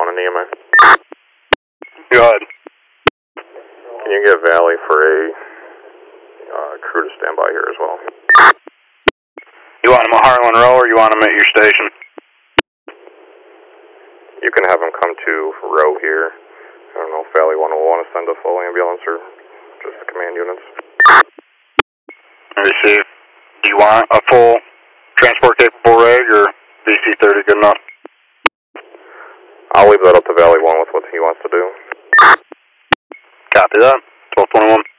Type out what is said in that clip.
an EMA. Go ahead. Can you get Valley for a crew to stand by here as well? You want them at Harlan Row or you want them at your station? You can have them come to Row here. I don't know if Valley 1 will want to send a full ambulance or just the command units. Let me see. Do you want a full transport capable rig or VC-30 good enough? I'll leave that up to Valley 1 with what he wants to do. Copy that. 1221.